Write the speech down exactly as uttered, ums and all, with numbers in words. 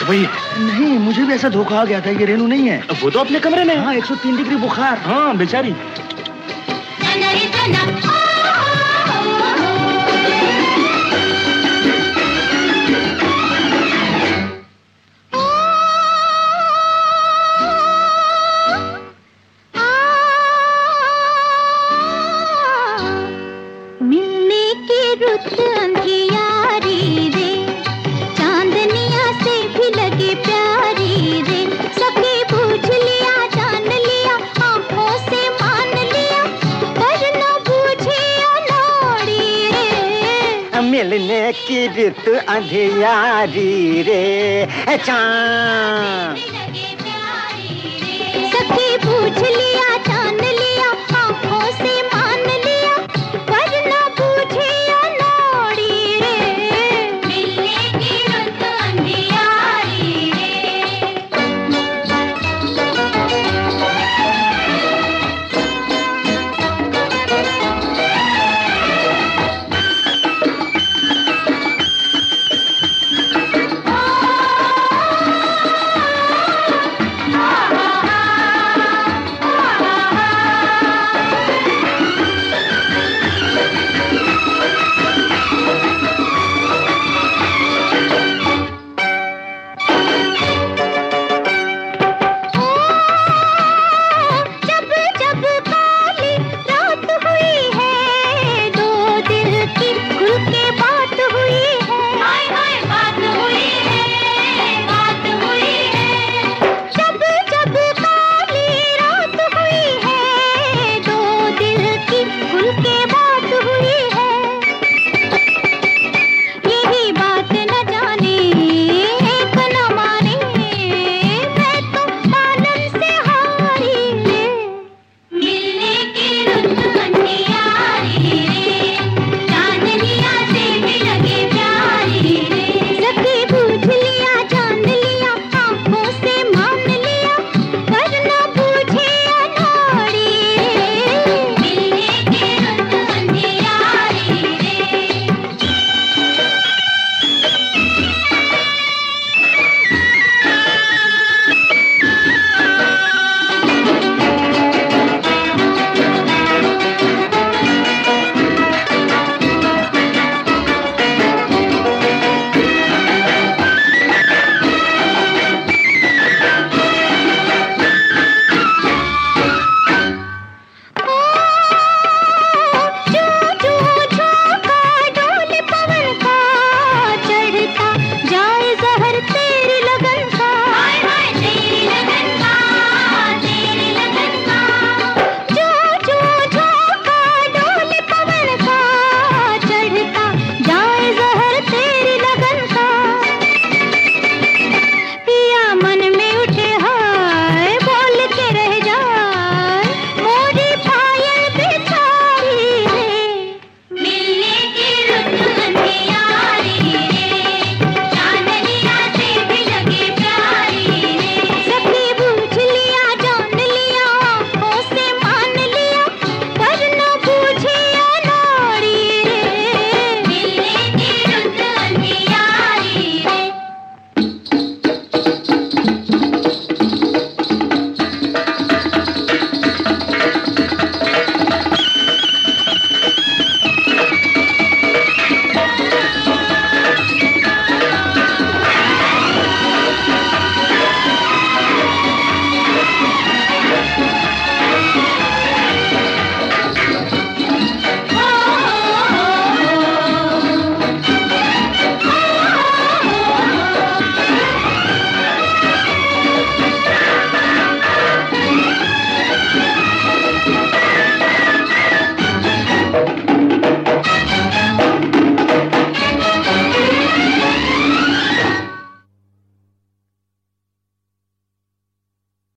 वही? नहीं, मुझे भी ऐसा धोखा आ गया था, ये रेनू नहीं है। वो तो अपने कमरे में। हाँ, एक सौ तीन डिग्री बुखार। हाँ बेचारी। मिलने की रुत अंधियारी रे, चांदनिया से भी लगी प्यारी रे। सखी पूछ लिया, जान लिया, आंखों से मान लिया, पर न बूझी अनाड़ी रे। मिलने की रुत अंधियारी रे, चांद सखी पूछ लिया,